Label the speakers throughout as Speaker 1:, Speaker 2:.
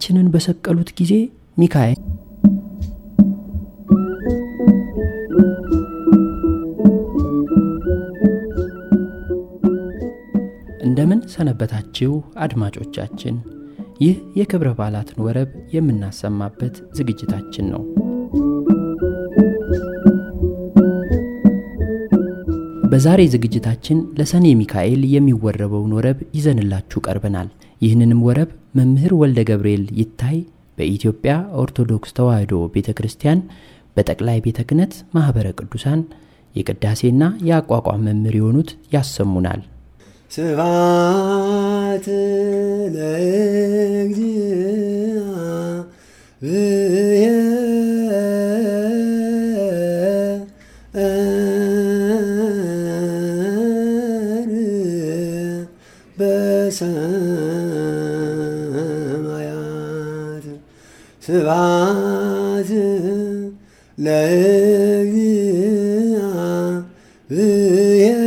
Speaker 1: ጌታችንን በሰቀሉት ጊዜ ሚካኤል እንደምን ሰነበታችሁ አድማጮቻችን። ይህ የክብረ በዓላትን ወረብ የምናሰማበት ዝግጅታችን ነው። በዛሬ ዝግጅታችን ለሰኔ ሚካኤል የሚወረበውን ወረብ ይዘንላችሁ ቀርበናል። ይህንንም ወረብ መምህር ወልደ ገብርኤል ይታይ በኢትዮጵያ ኦርቶዶክስ ተዋሕዶ ቤተክርስቲያን በጠቅላይ ቤተ ክህነት ማህበረ ቅዱሳን የቅዳሴና የአቋቋም መምህር የሆኑት ያሰሙናል።
Speaker 2: ስብሐት ለእግዚአብሔር በሰማያት ስብሐት ለእግዚአብሔር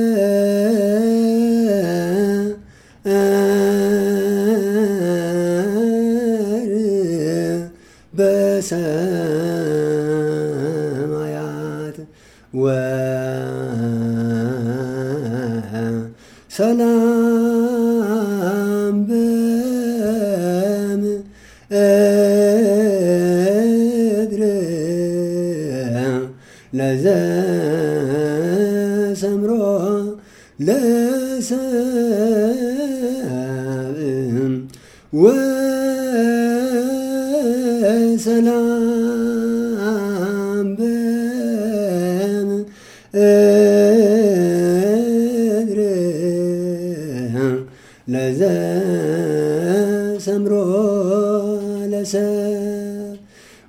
Speaker 2: በሰማያት ወሰላም በምድር ለዘሰምሮ ለሰብእ ወሰላም በምድር ለዘሰምሮ ለሰብእ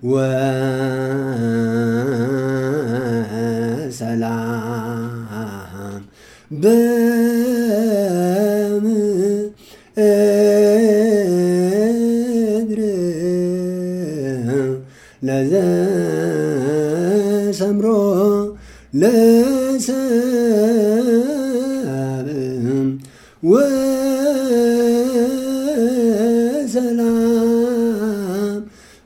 Speaker 2: ወሰላም በምድር ለዘሰምሮ ለሰብእ ወሰላም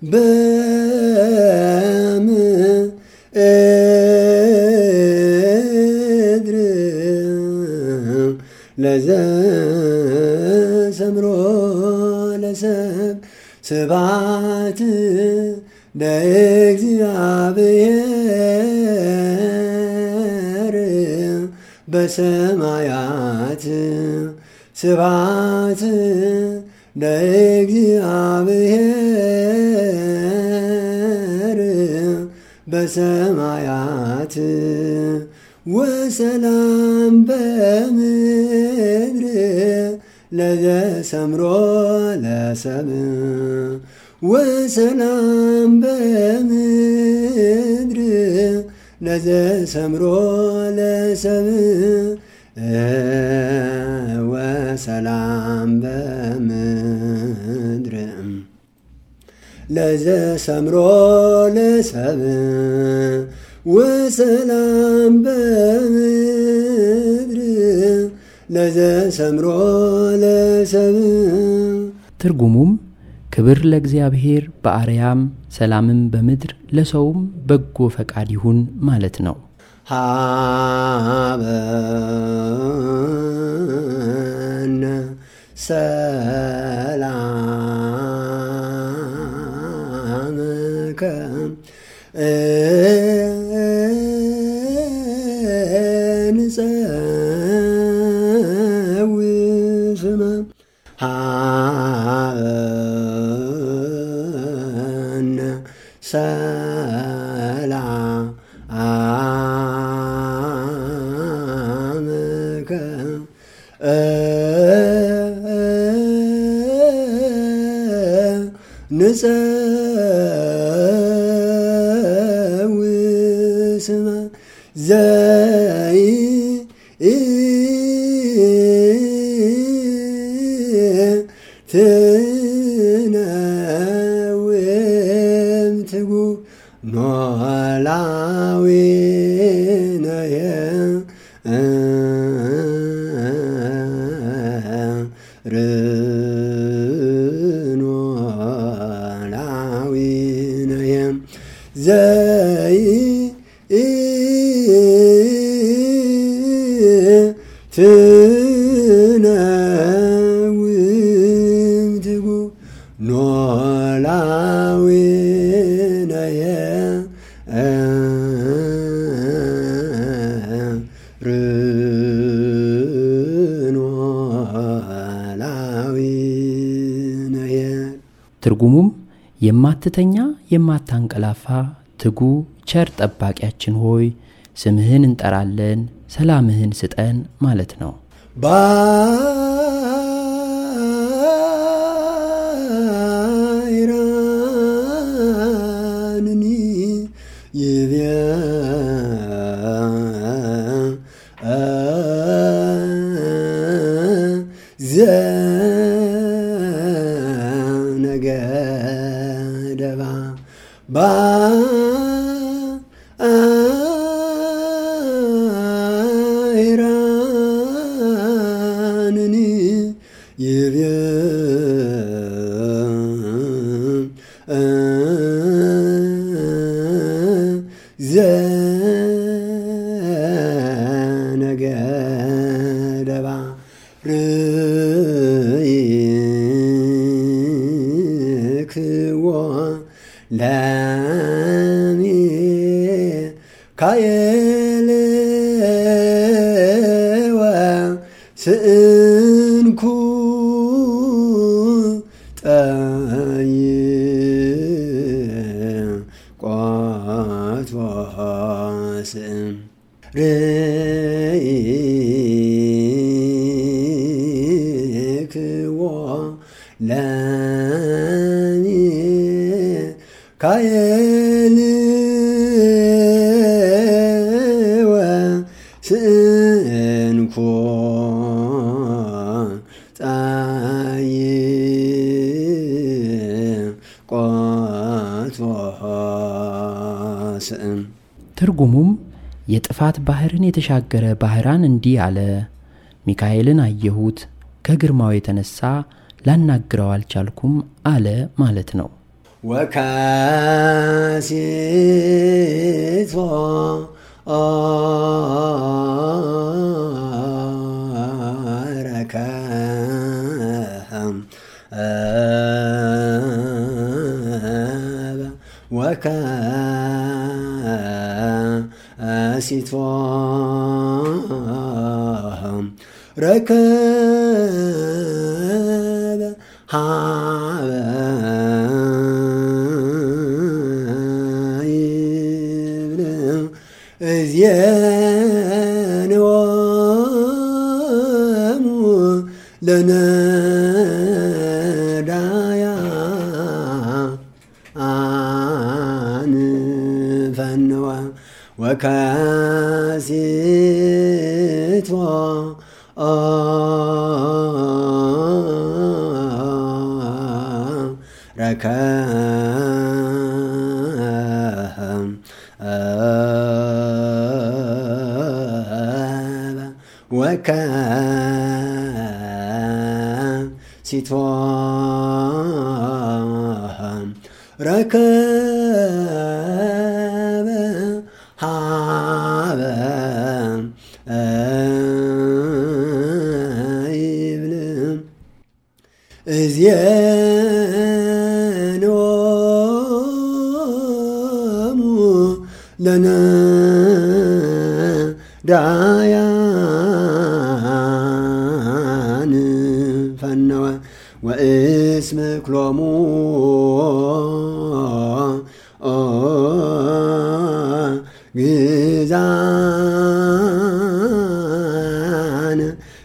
Speaker 2: በምድር ለዘሰምሮ ለሰብእ ስብሐት ለእግዚአብሔር በሰማያት ስብሐት ለእግዚአብሔር በሰማያት ወሰላም በምድር ለዘሰምሮ ለሰብእ ወሰላም በምድር ለዘሰምሮ ለሰብእ ወሰላም በምድር ለዘሰምሮ ለሰብእ ወሰላም በምድር ለዘሰምሮ ለሰብእ።
Speaker 1: ትርጉሙም ክብር ለእግዚአብሔር በአርያም ሰላምም በምድር ለሰውም በጎ ፈቃድ ይሁን ማለት ነው።
Speaker 2: ሃበነ ሰላምከ እንጸውዕ ስመ ሃበነ ሰላምከ ንጸውዕ ስመ ትነውም ትጉህ ኖላዊ ነየ ርኖ ዘይ ትነውም ትጉ ኖላዊ ነየ ርኖላዊ ነየ።
Speaker 1: ትርጉሙም የማትተኛ የማታንቀላፋ ትጉ ቸር ጠባቂያችን ሆይ ስምህን እንጠራለን፣ ሰላምህን ስጠን ማለት ነው።
Speaker 2: ባይራንኒ ይብያ ዘነገደባ ባይራንኒ ይብያ ዘነገደባ ርይክዎ ለሚካኤል ወስእንኩ ጠይቆት ወስእም ርይክዎ ለሚካኤል ወስእንኩ ጠይቆት ወስእም።
Speaker 1: ትርጉሙም የጥፋት ባህርን የተሻገረ ባህራን እንዲህ አለ፣ ሚካኤልን አየሁት፣ ከግርማው የተነሳ ላናግረው አልቻልኩም አለ ማለት ነው።
Speaker 2: ወካሲቶ ረከም ወካሲቶ ረከበ ሃበ ይብልም እዝየንወሙ ለነዳያን ፈንወ ወካሲቶ ረከም ወካሲቶ ረከበ ሃበ ይብልም እዝየንወሙ ለነዳያን ፈነወ ወእስመ ክሎሙ ግዛን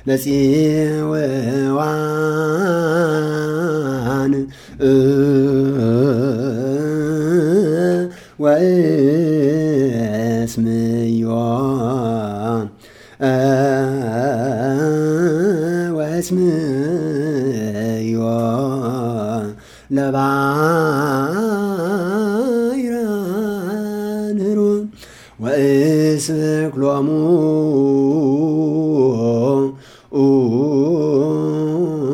Speaker 2: ለጽዋዋን ወእስምዮ ወእስምዮ ለባይራን ህሩን ወእስመ ክሎሙ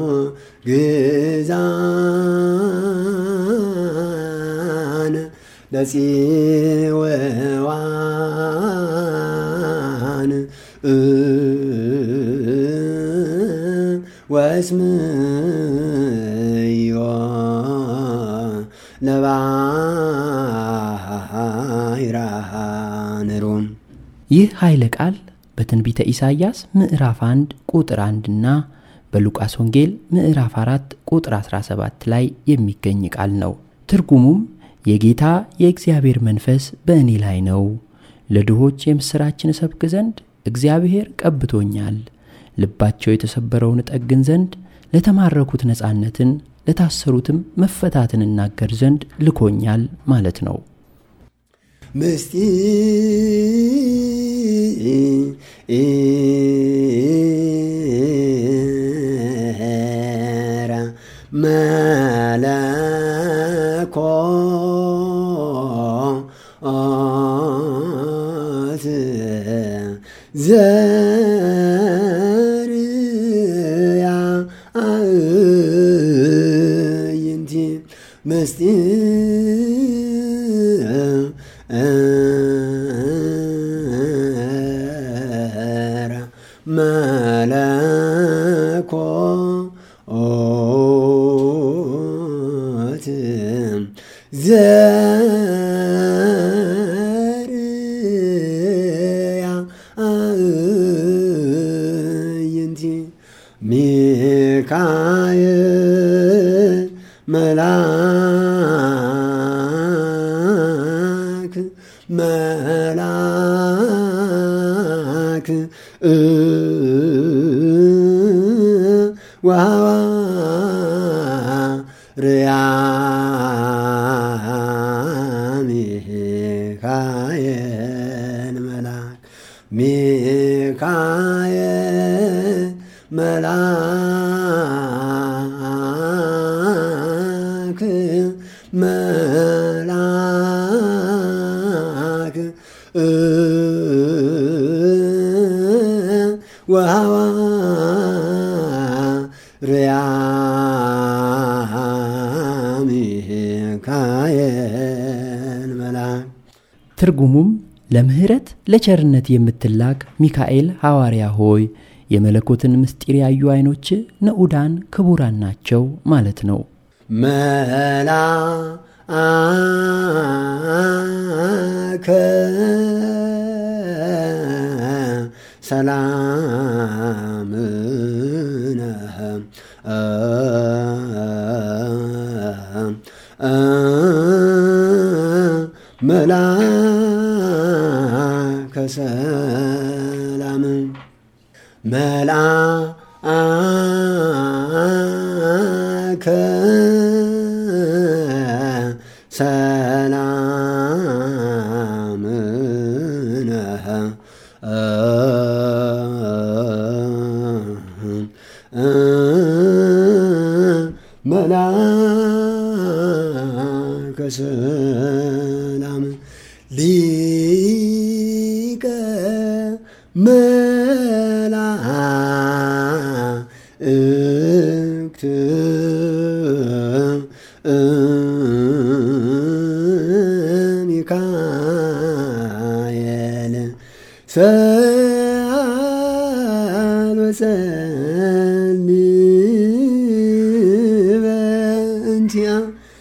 Speaker 2: ግዛን ለጽዋን ወስምዮ ለባሕራን።
Speaker 1: ይህ ኃይለ ቃል በትንቢተ ኢሳይያስ ምዕራፍ 1 ቁጥር 1 እና በሉቃስ ወንጌል ምዕራፍ 4 ቁጥር 17 ላይ የሚገኝ ቃል ነው። ትርጉሙም የጌታ የእግዚአብሔር መንፈስ በእኔ ላይ ነው፣ ለድሆች የምሥራችን እሰብክ ዘንድ እግዚአብሔር ቀብቶኛል፣ ልባቸው የተሰበረውን እጠግን ዘንድ፣ ለተማረኩት ነጻነትን፣ ለታሰሩትም መፈታትን እናገር ዘንድ ልኮኛል ማለት ነው።
Speaker 2: ምስጢራ መለኮት ዘርያ አዕይንቲ ምስጢራ መለኮት ዘርያ አዕይንቲ ሚካኤል መልአክ ወሐዋርያ ሚካኤል መልአክ ወሐዋርያ ሚካኤል መልአክ።
Speaker 1: ትርጉሙም ለምህረት ለቸርነት የምትላክ ሚካኤል ሐዋርያ ሆይ የመለኮትን ምስጢር ያዩ ዓይኖች ንዑዳን ክቡራን ናቸው ማለት ነው።
Speaker 2: መልአከ ሰላምነ መልአከ ሰላም መልአከ ሰላምነ መልአከ ሰላም ሊቀ መላእክት ሚካኤል ሰአል ወጸልይ በእንቲአ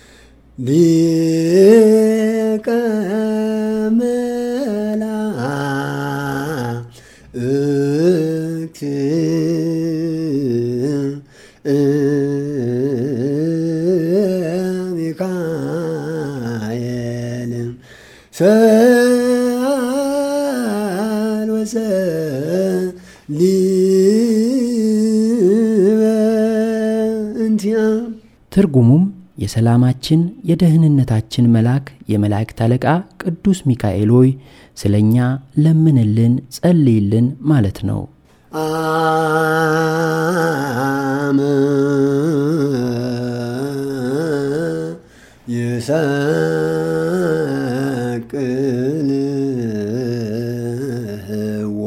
Speaker 2: ሊቀ መላእክት ሚካኤል ሰአል ወጸልይ በእንቲአ።
Speaker 1: ትርጉሙም የሰላማችን የደህንነታችን መልአክ የመላእክት አለቃ ቅዱስ ሚካኤል ሆይ ስለኛ ለምንልን ጸልይልን ማለት ነው።
Speaker 2: አመ ይሰቅልዎ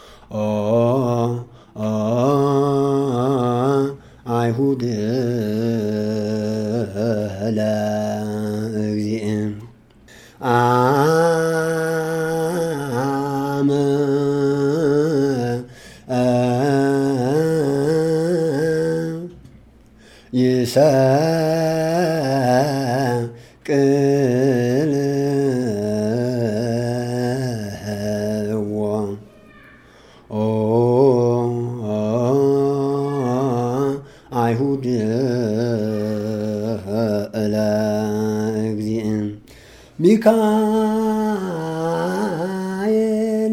Speaker 2: አይሁድ ለእግዚእም አመ ይሰቅልዎ አይሁድ ለእግዚእን ሚካኤል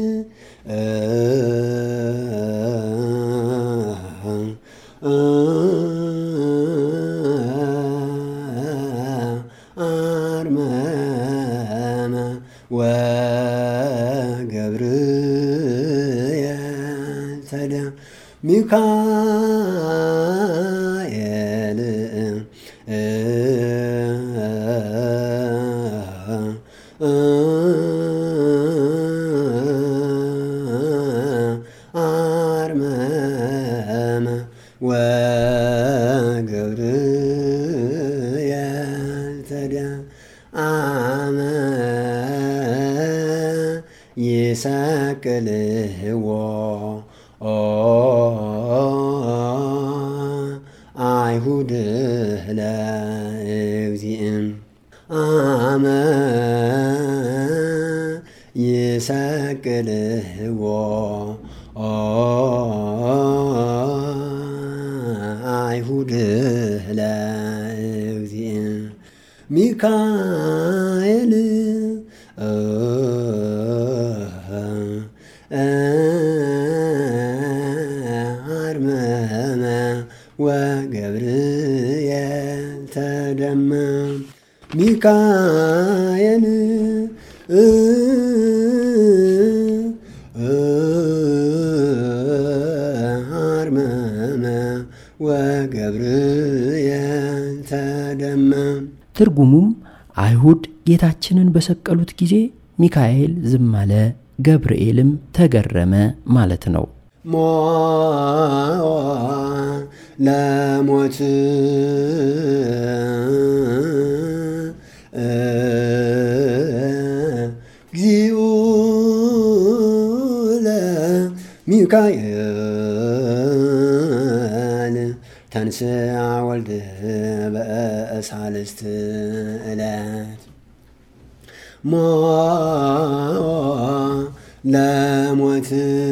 Speaker 2: አርመመ ወገብርኤል ተደ ሚካኤል አርመመ ወገብርኤል ተደ አመ ይሰቅልዎ አይሁድ ለእግዚእን አመ ይሰቅልዎ አይሁድ ለእግዚእን ሚካኤል አርመመ ወገብርኤል ተደመ ሚካኤል አርመመ ወገብርኤል ተደመ።
Speaker 1: ትርጉሙም አይሁድ ጌታችንን በሰቀሉት ጊዜ ሚካኤል ዝም አለ፣ ገብርኤልም ተገረመ ማለት ነው።
Speaker 2: ለሞት እግዚኡ ለሚካኤል ተንሥአ ወልድ በሳልስት ዕለት ለሞት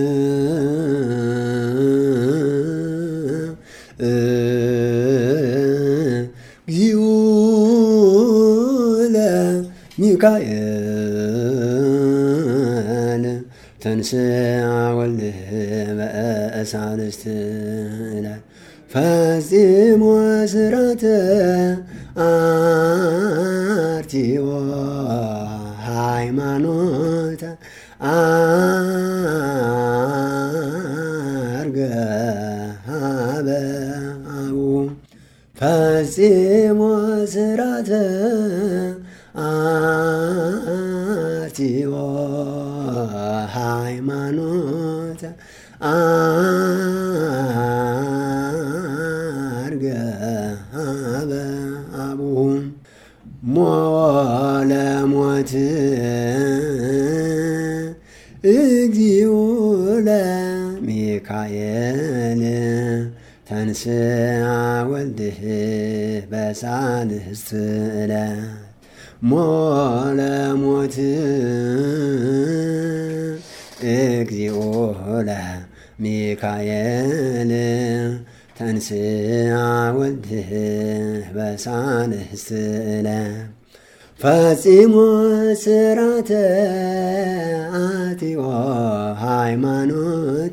Speaker 2: እግዚኡ ለሚካኤል ተንሥአ ወልድ በሳልስት ዕለት ፈጺሞ ስራተ አርቲኦ ሃይማኖተ አርገ ሀበ አቡ ፈጺሞ ስራተ አርቲኦ ሃይማኖተ አርገ ሀበ አቡ ለሞት እግዚኡ ለሚካኤል ተንሥአ ወልድ በሳልስት ዕለት ለሞት እግዚኦ ለሚካኤል ተንሥአ ወልድ በሳልስት ዕለት ፈጺሞ ስራተ አርቲኦ ሃይማኖተ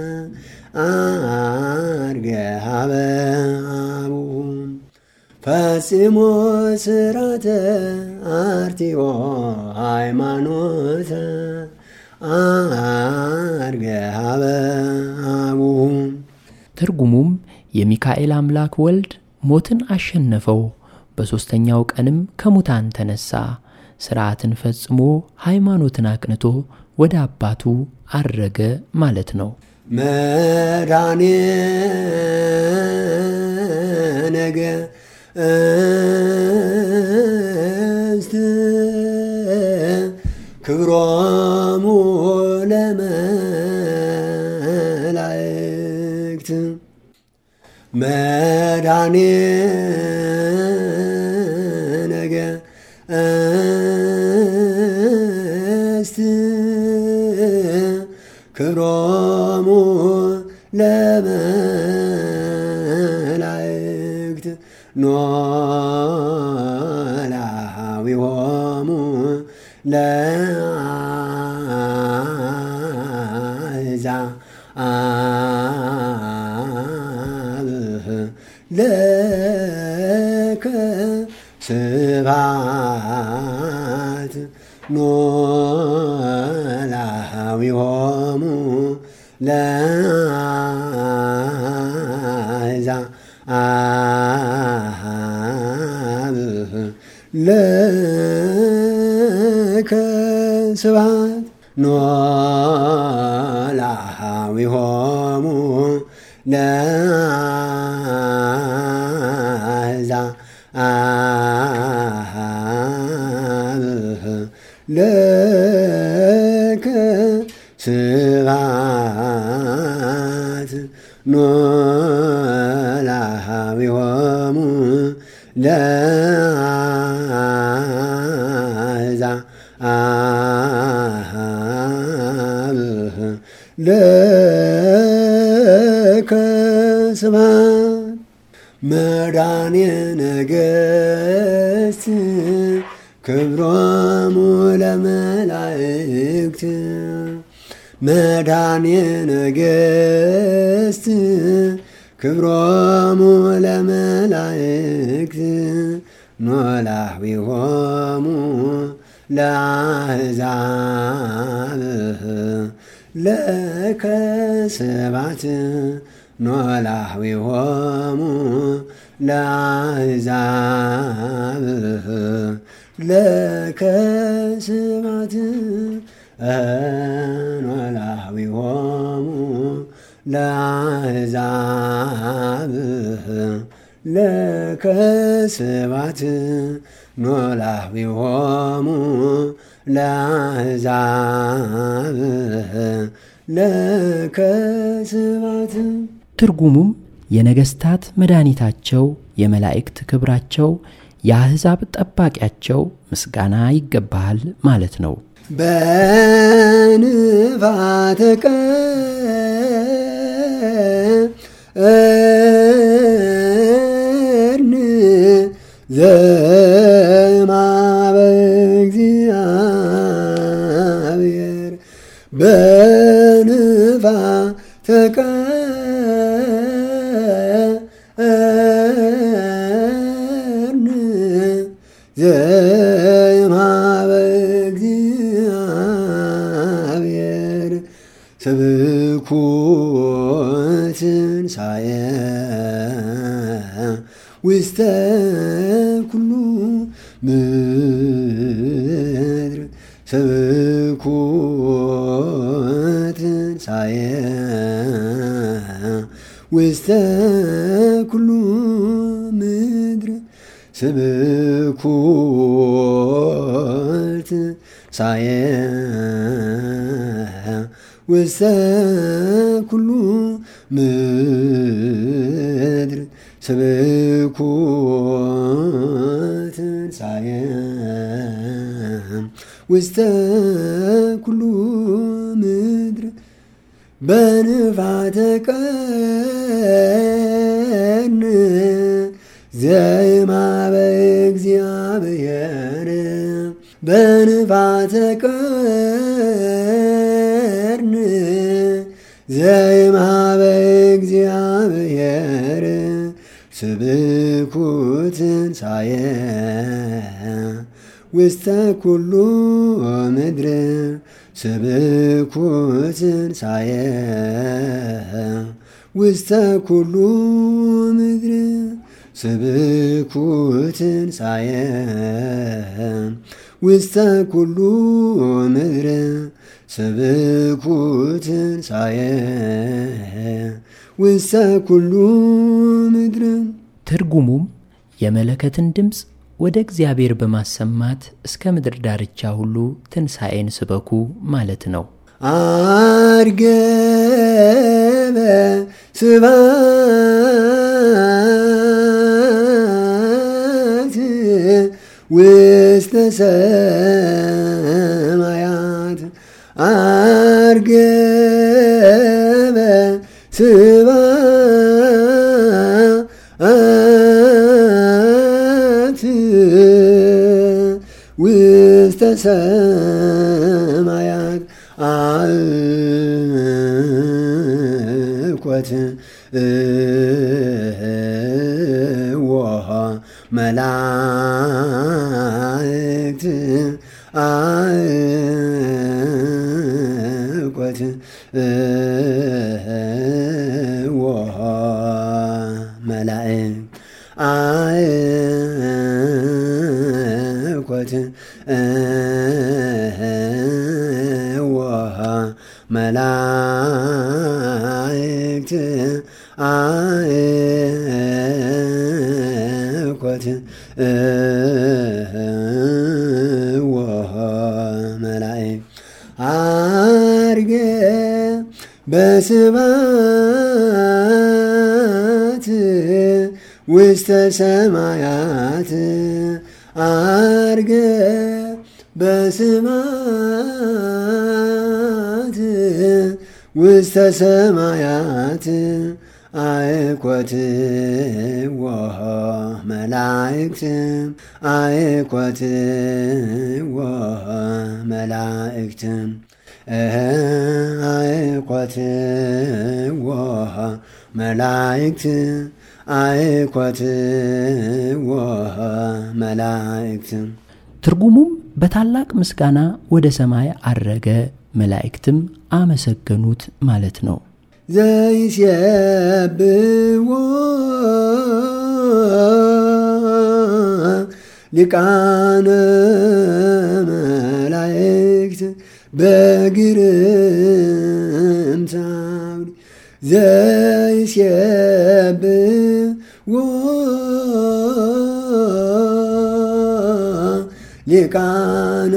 Speaker 2: አርገ ሀበ አቡ ፈጺሞ ስራተ አርቲኦ ሃይማኖተ አርገ ሀበ አቡ።
Speaker 1: ትርጉሙም የሚካኤል አምላክ ወልድ ሞትን አሸነፈው፣ በሦስተኛው ቀንም ከሙታን ተነሳ፣ ሥርዓትን ፈጽሞ ሃይማኖትን አቅንቶ ወደ አባቱ አረገ ማለት ነው።
Speaker 2: መድኃኔ ነገሥት ክብሮሙ ለመላእክት መድኃኔ ነገሥት ክብሮሙ ለመላእክት ኖላዊሆሙ ለአሕዛብ ለከ ስብሐት ኖላዊሆሙ ለአሕዛብ ለከ ስብሐት ኖላዊሆሙ ለአሕዛብ ለከ ስብሐት ኖላዊሆሙ ለአሕዛብ ለከ ስብሐት መድኃኔ ነገሥት ክብሮሙ ለመላእክት መድኃኔ ነገሥት ክብሮሙ ለመላእክት ኖላዊሆሙ ለአሕዛብ ለከ ስብሐት ኖላዊሆሙ ለአሕዛብ ለከ ስብሐት ኖላዊሆሙ ለአሕዛብ ለከ ስብሐት ኖላዊሆሙ ለአሕዛብ ለከ ስብሐት።
Speaker 1: ትርጉሙም የነገሥታት መድኃኒታቸው፣ የመላእክት ክብራቸው፣ የአሕዛብ ጠባቂያቸው ምስጋና ይገባሃል ማለት ነው።
Speaker 2: በንፋተ ቀርን ዘማበ እግዚአብሔር በንፋተ ቀርን ዘማበ እግዚአብሔር ሰብኩ ትንሣኤ ውስተ ኩሉ ምድር ሰብኩ ትንሣኤ ውስተ ኩሉ ምድር ሰብኩ ትንሣኤ ውስተ ኩሉ ምድር ሰብኩ ትንሣኤ ውስተ ኩሉ ምድር በንፋተ ቀርን ዘይማበ እግዚአብሔር በንፋተ ቀርን ዘይማበ እግዚአብሔር ሰብኩ ትንሣኤ ውስተ ኩሉ ምድር ሰብኩ ትንሣኤ ውስተ ኩሉ ምድር ሰብኩ ትንሣኤ ውስተ ኩሉ ምድር ሰብኩ ትንሣኤ ውስተ ኩሉ ምድር።
Speaker 1: ትርጉሙም የመለከትን ድምፅ ወደ እግዚአብሔር በማሰማት እስከ ምድር ዳርቻ ሁሉ ትንሣኤን ስበኩ ማለት ነው።
Speaker 2: አርገበ ስባት ውስተ ሰማያት አርገበ ስባት ውስተ ሰማያት አልኮት ወሃ መላእክት አልኮት ወሃ መላእክት አልኮት ወሃ መላእክት አልኮት ወሃ መላእክት አርገ በስባት ውስተ ሰማያት አርገ በስባት ውስተ ሰማያት አልኮት ወሃ መላእክት አልኮት ወሃ መላእክት አልኮት ወሃ መላእክት አልኮት ወሃ መላእክት።
Speaker 1: ትርጉሙም በታላቅ ምስጋና ወደ ሰማይ አረገ፣ መላእክትም አመሰገኑት ማለት ነው።
Speaker 2: ዘይሴብሕዎ ሊቃነ መላእክት በግርምት አውድ ዘይሴብሕዎ ሊቃነ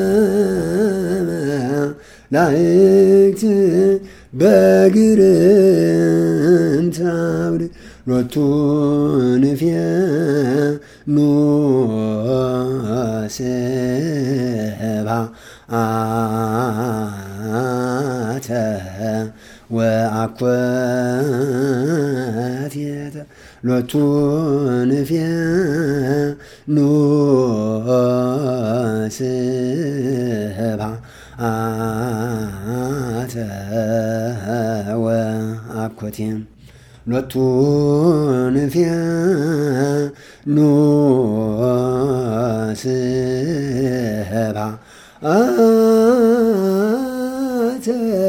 Speaker 2: መላእክት በግርምት አውድ ሎቱ ንፌኑ ስብሐተ ወአኮቴተ ሎቱ ንፌኑ ስብሐተ ወአኮቴተ ሎቱ ንፌኑ ስብሐተ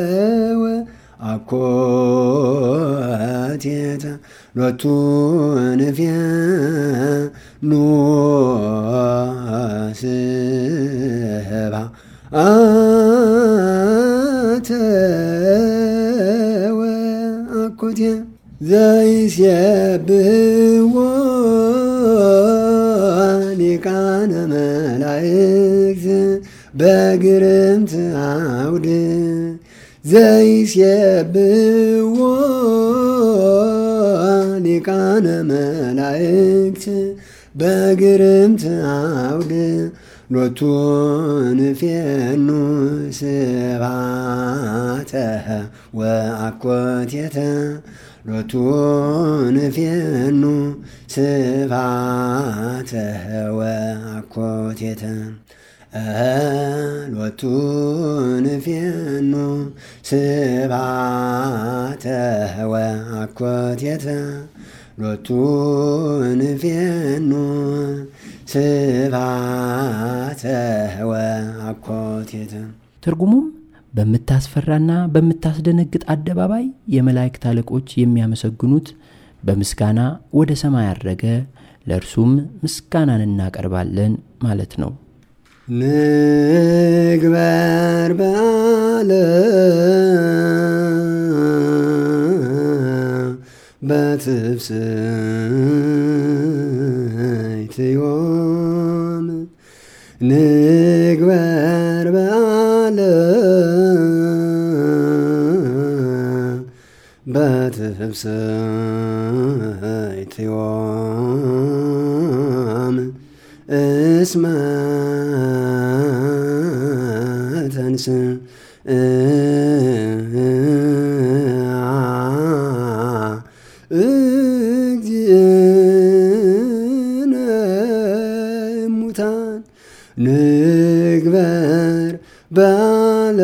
Speaker 2: ወአኮቴተ ሎቱ ንፌኑ ስብሐተ ወአኮቴተ ዘይሴብሕዎ ሊቃነ መላእክት በግርምት አውድ ዘይሴብሕዎ ሊቃነ መላእክት በግርምት አውድ ሎቱ ንፌኑ ስብሐተ ወአኮቴተ ሎቱ ንፌኑ ስብሐተ ወአኮቴተ ሎቱ ንፌኑ ስብሐተ ወአኮቴተ ሎቱ ንፌኑ ስብሐተ ወአኮቴተ።
Speaker 1: ትርጉሙም በምታስፈራና በምታስደነግጥ አደባባይ የመላእክት አለቆች የሚያመሰግኑት በምስጋና ወደ ሰማይ አረገ፣ ለእርሱም ምስጋናን እናቀርባለን ማለት ነው።
Speaker 2: ንግበር በዓለም በትፍስሕት ዮም ንግበር በዓለ በትፍስሕት ዮም እስመ ተንሥአ እግዚእነ እሙታን ንግበር በዓለ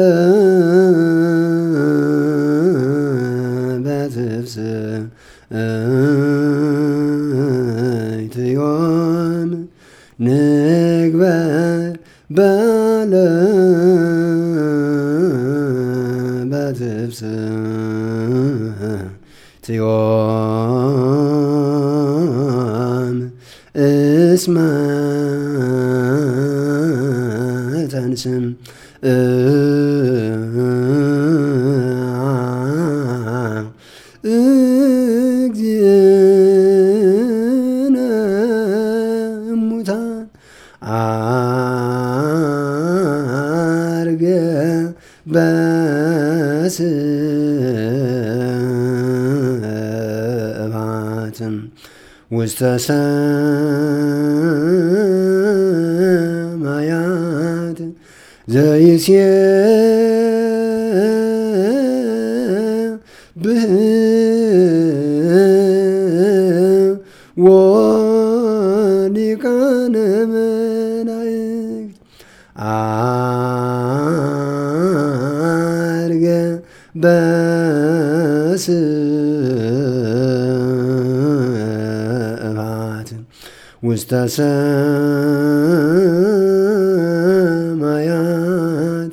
Speaker 2: በትፍስሕት ዮም ንግበር በዓለ በትፍስሕት ዮም እስመ ተንሥአ እግዚእነ እሙታን ዐርገ በስብሐት ውስተ ሰማያት ዘይሴብሕ ወሊቃነ መላእክት ዐርገ በስብሐት ውስተ ሰማያት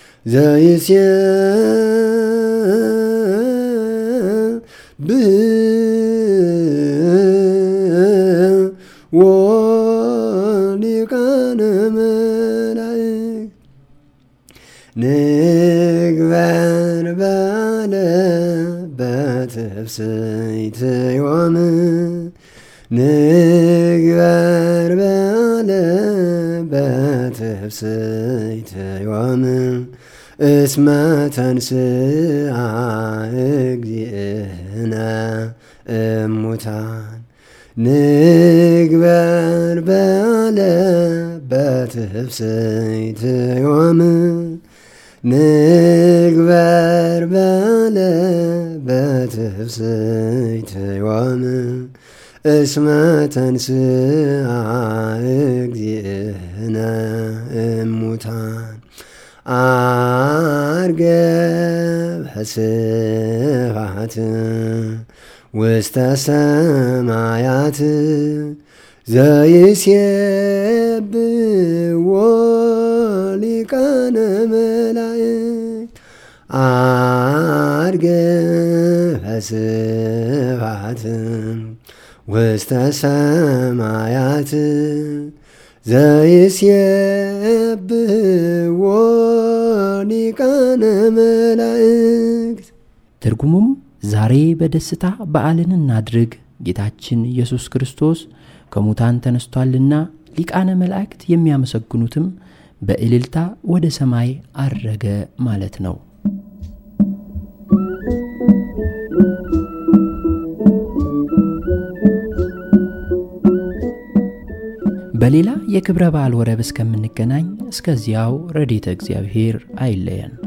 Speaker 2: ዘይሴብሕ ወሊቃነ መላእክት ንግበር በዓለ በትፍስሕት ዮም ንግበር በዓለ በትፍስሕት ዮም እስመ ተንሥአ እግዚእነ እሙታን ንግበር በዓለ በትፍስሕት ዮም ንግበር በዓለ በትፍስሕት ዮም እስመ ተንሥአ እግዚእነ እሙታን ዐርገ በስብሐት ውስተ ሰማያት ዘይሴብሕ ወሊቃነ መላእክት ዐርገ በስብሐት ውስተ ሰማያት ዘይሴብሕ ወሊቃነ መላእክት።
Speaker 1: ትርጉሙም ዛሬ በደስታ በዓልን እናድርግ፣ ጌታችን ኢየሱስ ክርስቶስ ከሙታን ተነስቷልና ሊቃነ መላእክት የሚያመሰግኑትም በእልልታ ወደ ሰማይ አረገ ማለት ነው። በሌላ የክብረ በዓል ወረብ እስከምንገናኝ እስከዚያው ረድኤተ እግዚአብሔር አይለየን።